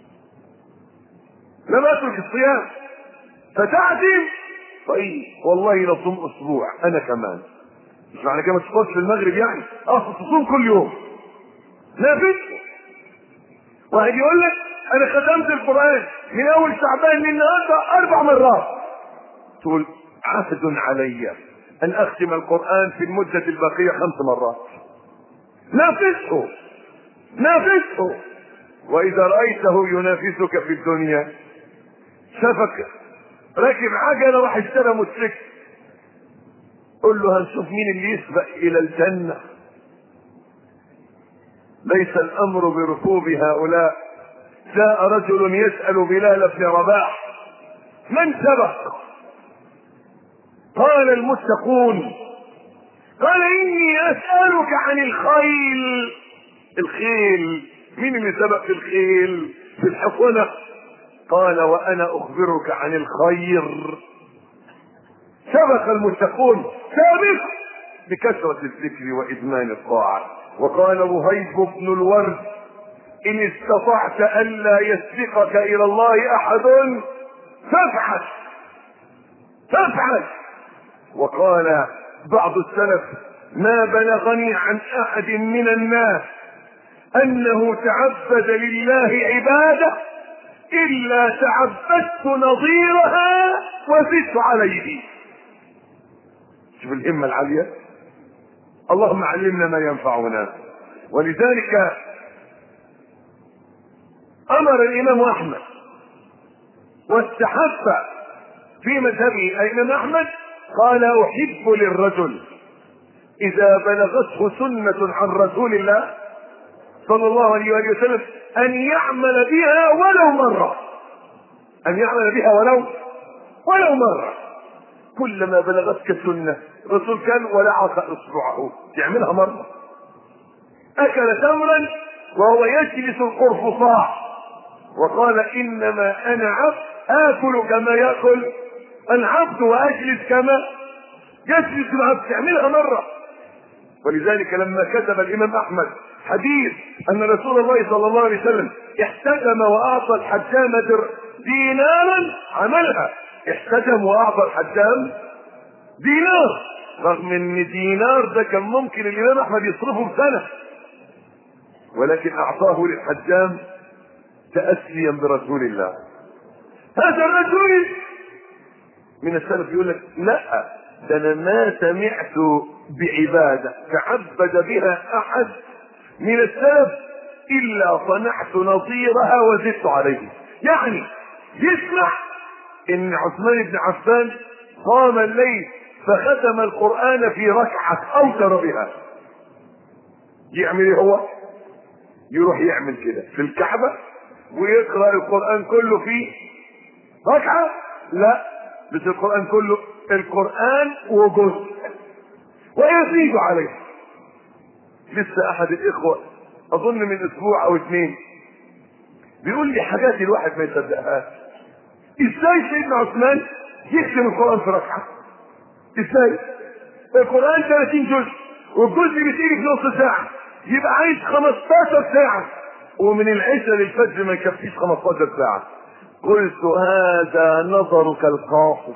لم اترك الصيام، فتعزم طيب والله لصوم اسبوع انا كمان. مش معنى كده ما تفطرش في المغرب يعني، اه تصوم كل يوم. نافس. واحد يقول لك انا ختمت القران من اول شعبان للنهارده اربع مرات، تقول عهد علي ان اختم القرآن في المدة الباقية خمس مرات. نافسه نافسه. واذا رأيته ينافسك في الدنيا شافك راكب عجلة راح اشترى موتوسيكل، قل له هنشوف مين اللي يسبق الى الجنة. ليس الامر بركوب هؤلاء. جاء رجل يسأل بلال بن رباح من سبق؟ قال المتقون. قال اني اسألك عن الخيل. الخيل مين اللي سبق في الخيل في الحصنة؟ قال وانا اخبرك عن الخير. سبق المتقون سابق بكثرة الذكر وادمان الطاعة. وقال وهيب بن الورد ان استطعت الا يسبقك الى الله احد فافعل فافعل. وقال بعض السلف ما بلغني عن احد من الناس انه تعبد لله عبادة الا تعبدت نظيرها وزدت عليه. شوف الهمة العالية. اللهم علمنا ما ينفعنا. ولذلك امر الامام احمد واستحب في مذهبه الامام احمد قال احب للرجل اذا بلغته سنة عن رسول الله صلى الله عليه وسلم ان يعمل بها ولو مرة. ان يعمل بها ولو ولو مرة. كلما بلغتك سنة رسول كان ولعق اصبعه تعملها مرة. اكل تمرا وهو يجلس القرفصاء وقال انما انا عبد اكل كما ياكل العبد واجلس كما يجلس العبد. تعملها مرة. ولذلك لما كتب الامام احمد حديث ان رسول الله صلى الله عليه وسلم احتجم واعطى الحجام دينارا عملها. احتجم واعطى الحجام دينار رغم ان دينار ده كان ممكن الامام احمد يصرفه بسنة، ولكن اعطاه للحجام تأسيا برسول الله. هذا الرجل من السلف يقول لك لا ده انا ما سمعت بعبادة تعبد بها احد من السلف الا صنعت نظيرها وزدت عليه. يعني يسمع ان عثمان بن عفان قام الليل فختم القرآن في ركعة اوتر بها. يعمل ايه هو؟ يروح يعمل كده في الكعبة ويقرأ القرآن كله في ركعة؟ لا، مش القرآن كله، القرآن وجزء ويزيد عليه. لسه احد الاخوة اظن من اسبوع او اثنين بيقول لي حاجات الواحد ما يصدقهاش. ازاي سيدنا عثمان يختم القرآن في ركعة؟ ازاي؟ القرآن ثلاثين جزء والجزء بيتيجي في نص ساعة، يبقى عايز خمستاشر ساعة ومن العشاء للفجر ما يكفيش خمستاشر ساعة. قلت هذا نظرك القاصر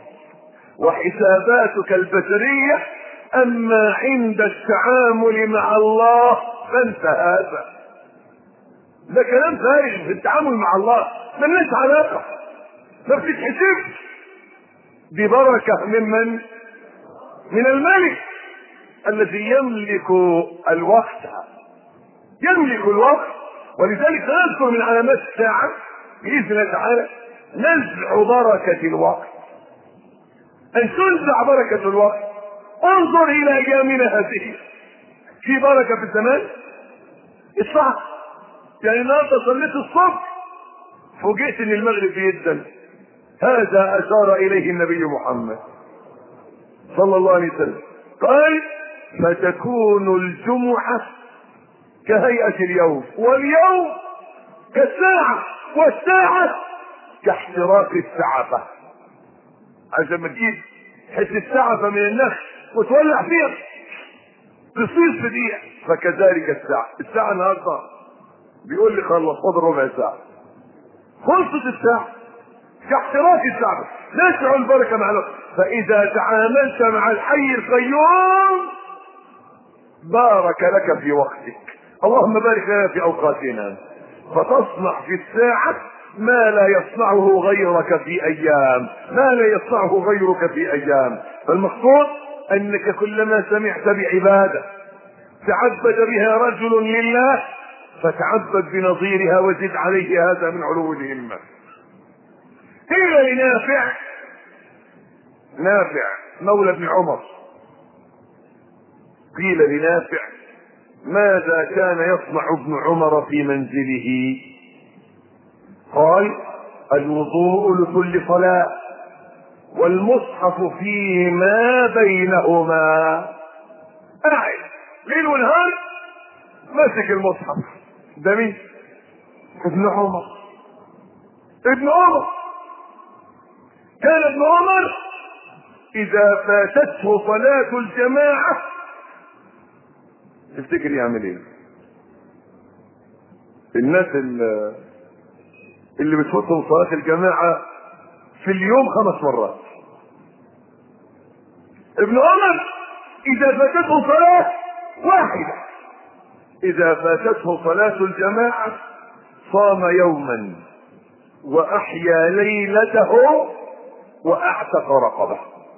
وحساباتك البشرية، اما عند التعامل مع الله فانت هذا. ده كلام فارغ. في التعامل مع الله ملناش علاقة، ما بتتحسبش. دي بركة ممن؟ من الملك الذي يملك الوقت، يملك الوقت. ولذلك نذكر من علامات الساعة بإذن الله تعالى نزع بركة الوقت، أن تنزع بركة الوقت. انظر إلى أيامنا هذه، في بركة في الزمان؟ الصعب. يعني النهارده صليت الصبح فوجئت إن المغرب بيدن. هذا أشار إليه النبي محمد صلى الله عليه وسلم، قال فتكون الجمعة كهيئة اليوم واليوم كالساعة والساعة كاحتراق السعفة. عشان ما تجيب حته السعفة من النخل وتولع فيها تصير في دقيقة، فكذلك الساعة. الساعة النهارده بيقول لي خلص خد ربع ساعة، خلصت الساعة كاحتراق السعفة. نسع البركة مع الوقت. فإذا تعاملت مع الحي القيوم بارك لك في وقتك. اللهم بارك لنا في أوقاتنا، فتصنع في الساعة ما لا يصنعه غيرك في ايام، ما لا يصنعه غيرك في ايام. فالمقصود انك كلما سمعت بعبادة تعبد بها رجل لله فتعبد بنظيرها وزد عليه، هذا من علو الهمة. قيل لنافع، نافع مولى ابن عمر، قيل لنافع ماذا كان يصنع ابن عمر في منزله؟ قال الوضوء لكل صلاة والمصحف فيما بينهما. قاعد ليل ونهار ماسك المصحف. ده مين؟ ابن عمر. ابن عمر كان ابن عمر اذا فاتته صلاة الجماعة تفتكر يعمل ايه؟ الناس اللي, اللي بتفوتهم صلاة الجماعة في اليوم خمس مرات، ابن عمر اذا فاتته صلاة واحدة، اذا فاتته صلاة الجماعة صام يوما واحيا ليلته واعتق رقبه.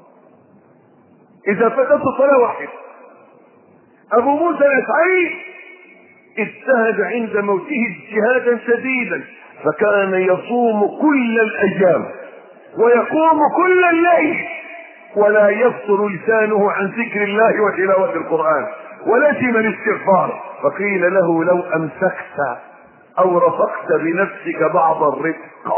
اذا فاتته صلاة واحدة. ابو موسى الاشعري اجتهد عند موته اجتهادا شديدا فكان يصوم كل الايام ويقوم كل الليل ولا يفطر لسانه عن ذكر الله وتلاوة القرآن ولزم الاستغفار. فقيل له لو امسكت او رفقت بنفسك بعض الرفق.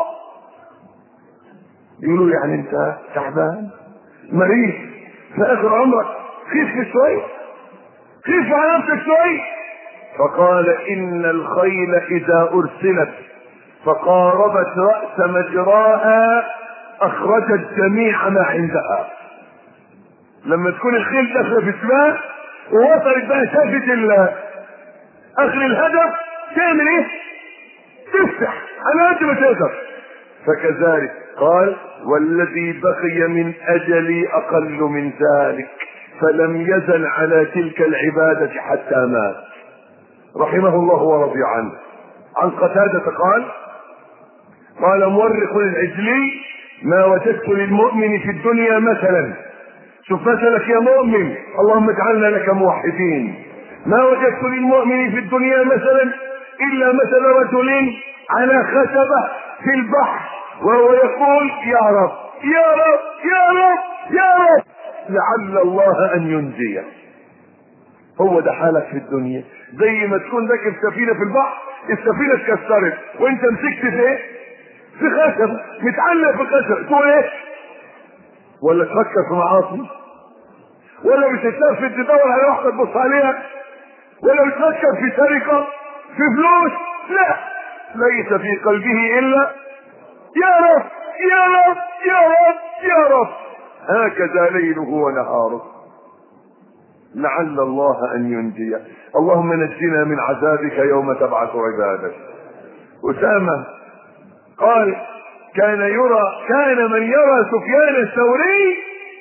يقولوا يعني انت تعبان مريض في اخر عمرك، خف شوي، خف على نفسك شوي. فقال ان الخيل اذا ارسلت فقاربت رأس مجراها اخرجت جميع ما عندها. لما تكون الخيل داخله في سباق ووصلت بقى شافت اخر الهدف تعمل ايه؟ تفتح على قد ما تقدر. فكذلك قال والذي بقي من اجلي اقل من ذلك فلم يزل على تلك العبادة حتى مات رحمه الله ورضي عنه. عن قتادة قال قال مورخ العجلي ما وجدت للمؤمن في الدنيا مثلا، شوف مثلك يا مؤمن، اللهم اجعلنا لك موحدين، ما وجدت للمؤمن في الدنيا مثلا الا مثل رجل على خشبة في البحر وهو يقول يا رب يا رب يا رب يا رب لعل الله ان ينجيه. هو ده حالك في الدنيا، زي ما تكون راكب سفينة في البحر السفينة اتكسرت وانت مسكت في ايه؟ في خشب متعلق في خشب، تقول ايه؟ ولا تفكر في معاصي؟ ولا بتتلفت تدور على واحدة تبص عليها؟ ولا بتفكر في سرقة؟ في فلوس؟ لا، ليس في قلبه الا يا رب يا رب يا رب يا رب. هكذا ليله ونهاره لعل الله ان ينجيه. اللهم نجنا من عذابك يوم تبعث عبادك. أسامة قال كان يرى كان من يرى سفيان الثوري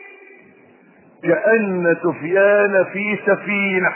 كأن سفيان في سفينة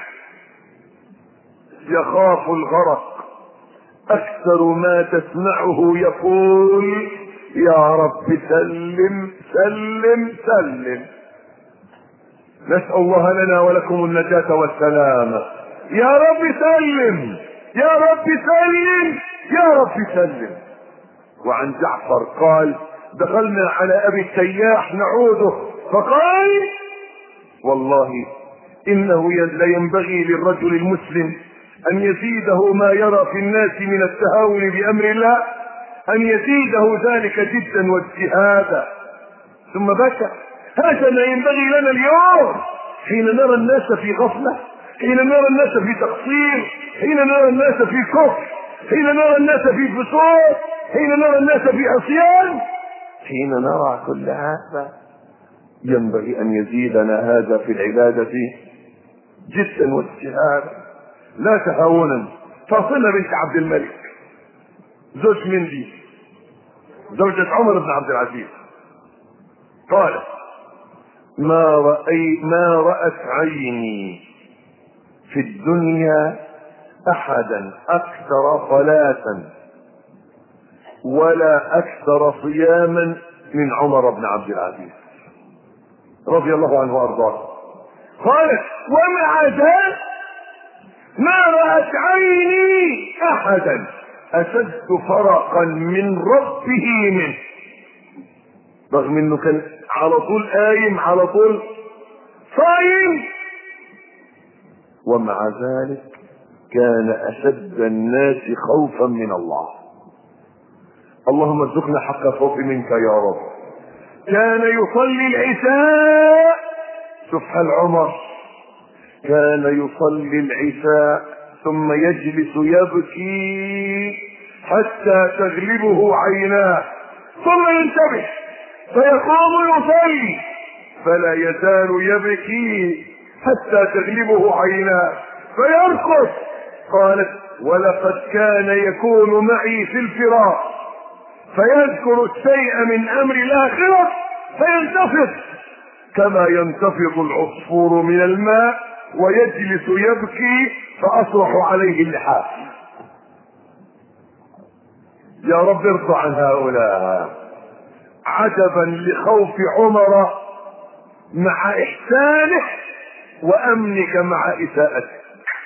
يخاف الغرق، اكثر ما تسمعه يقول يا رب سلم سلم سلم. نسأل الله لنا ولكم النجاة والسلامة. يا رب سلم يا رب سلم يا رب سلم. وعن جعفر قال دخلنا على ابي التياح نعوده فقال والله انه لينبغي للرجل المسلم ان يزيده ما يرى في الناس من التهاون بامر الله ان يزيده ذلك جدا واجتهادا. ثم بكى هذا ما ينبغي لنا اليوم حين نرى الناس في غفلة، حين نرى الناس في تقصير، حين نرى الناس في كفر، حين نرى الناس في فسوق، حين نرى الناس في عصيان، حين نرى كل هذا ينبغي ان يزيدنا هذا في العبادة جدا واجتهادا لا تهاونا. فاطمة بنت عبد الملك زوج مندي زوجة عمر بن عبد العزيز قالت ما رأي ما رأت عيني في الدنيا احدا اكثر صلاة ولا اكثر صياما من عمر بن عبد العزيز رضي الله عنه وارضاه. قالت ومع ذلك ما رأت عيني احدا اشد فرقا من ربه منه، رغم انه كان على طول قايم على طول صايم، ومع ذلك كان اشد الناس خوفا من الله. اللهم ارزقنا حق الخوف منك يا رب. كان يصلي العشاء، شوف حال عمر، كان يصلي العشاء ثم يجلس يبكي حتى تغلبه عيناه، ثم ينتبه فيقوم يصلي فلا يزال يبكي حتى تغلبه عيناه فيرقص. قالت ولقد كان يكون معي في الفراق فيذكر الشيء من امر الاخره فينتفض كما ينتفض العصفور من الماء ويجلس يبكي فاصرح عليه اللحاف. يا رب ارضى عن هؤلاء. عجبا لخوف عمر مع احسانه وامنك مع اساءته.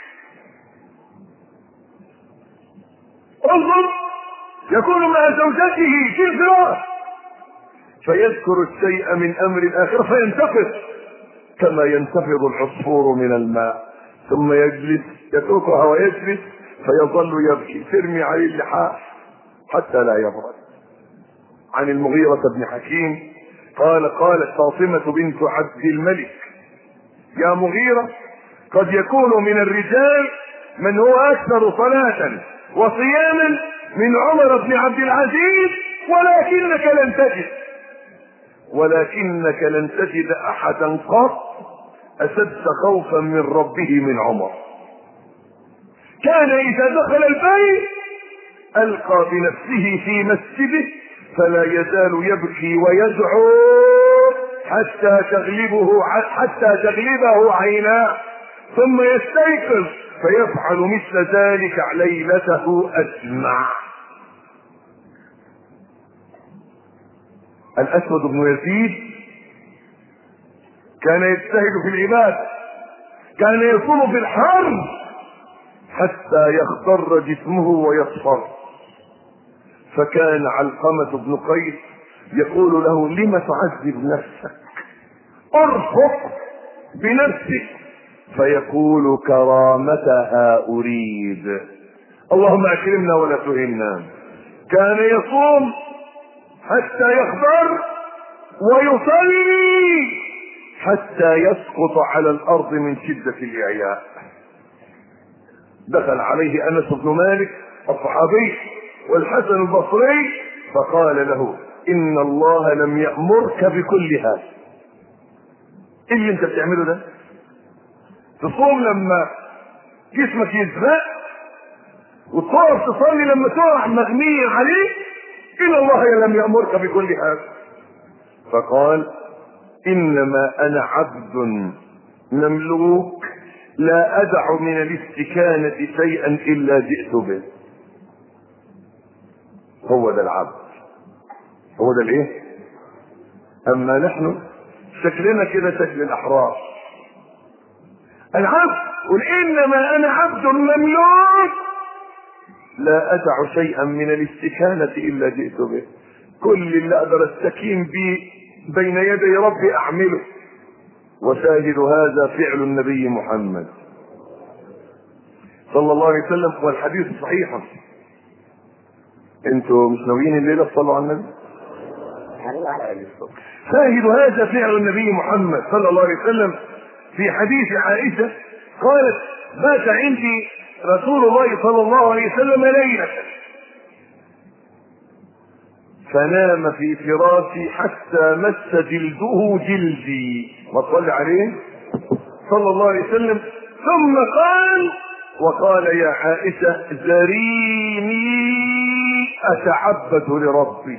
انظر، يكون مع زوجته في الفراش فيذكر الشيء من امر الاخره فينتفض كما ينتفض العصفور من الماء، ثم يجلس يتركها ويجلس فيظل يبكي، ترمي عليه اللحاف حتى لا يبرد. عن المغيرة بن حكيم قال قالت فاطمة بنت عبد الملك يا مغيرة قد يكون من الرجال من هو اكثر صلاة وصياما من عمر بن عبد العزيز ولكنك لن تجد ولكنك لن تجد احدا قط اشد خوفا من ربه من عمر. كان اذا دخل البيت القى بنفسه في مسجده فلا يزال يبكي ويدعو حتى تغلبه حتى تغلبه عيناه، ثم يستيقظ فيفعل مثل ذلك ليلته اجمع. الاسود بن يزيد كان يجتهد في العباده، كان يصوم في الحر حتى يخضر جسمه ويصفر، فكان علقمة بن قيس يقول له لم تعذب نفسك، ارفق بنفسك، فيقول كرامتها اريد، اللهم اكرمنا ولا تهنا. كان يصوم حتى يخضر ويصلي حتى يسقط على الارض من شدة الاعياء. دخل عليه انس بن مالك الصحابي والحسن البصري فقال له ان الله لم يأمرك بكل هذا. ايه اللي انت بتعمله ده؟ تصوم لما جسمك يزرق وتقف تصلي لما تقع مغمي عليه؟ ان الله لم يأمرك بكل هذا. فقال انما انا عبد مملوك لا ادع من الاستكانة شيئا الا جئت به. هو ده العبد، هو ده الايه؟ اما نحن شكلنا كده شكل الاحرار. العبد قل انما انا عبد مملوك لا ادع شيئا من الاستكانة الا جئت به. كل اللي اقدر استكين به بين يدي ربي اعمله. وشاهد هذا فعل النبي محمد صلى الله عليه وسلم، والحديث صحيح. انتوا مش ناويين الليله تصلوا على النبي؟ شاهد هذا فعل النبي محمد صلى الله عليه وسلم في حديث عائشه قالت بات عندي رسول الله صلى الله عليه وسلم ليله فنام في فراشي حتى مس جلده جلدي، ما صلى عليه صلى الله عليه وسلم، ثم قال وقال يا عائشة ذريني أتعبد لربي.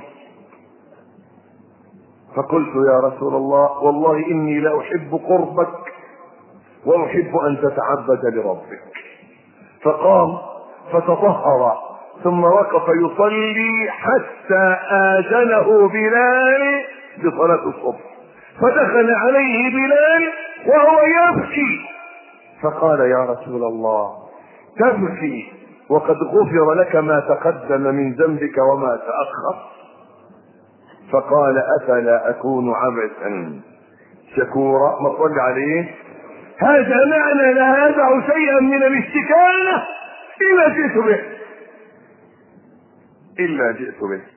فقلت يا رسول الله والله إني لا أحب قربك وأحب أن تتعبد لربك. فقام فتطهر ثم وقف يصلي حتى آذنه بلال بصلاة الصبح، فدخل عليه بلال وهو يبكي، فقال يا رسول الله تبكي وقد غفر لك ما تقدم من ذنبك وما تأخر؟ فقال أفلا أكون عبثا شكورا؟ ما صلى عليه. هذا معنى لا يدع شيئا من الاستكانة إلا جئت به إلا جئت به